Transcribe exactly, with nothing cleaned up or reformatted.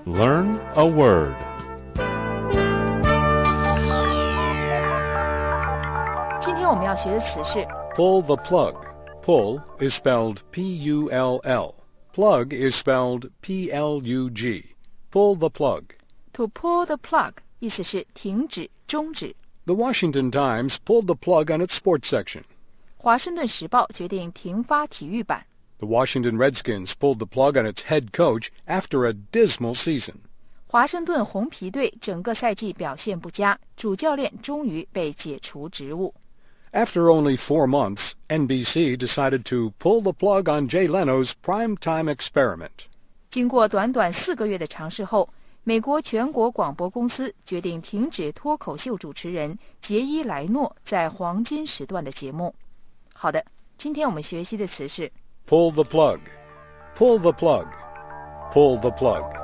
Learn a word. Pull the plug. Pull is spelled P U L L. Plug is spelled P L U G. Pull the plug. To pull the plug 意思是停止、终止。 The Washington Times pulled the plug on its sports section. 华盛顿时报决定停发体育版。 The Washington Redskins pulled the plug on its head coach after a dismal season. 华盛顿红皮队整个赛季表现不佳，主教练终于被解除职务。 After only four months, N B C decided to pull the plug on Jay Leno's primetime experiment. 经过短短四个月的尝试后，美国全国广播公司决定停止脱口秀主持人杰伊·莱诺在黄金时段的节目。好的，今天我们学习的词是 Pull the plug. Pull the plug. Pull the plug.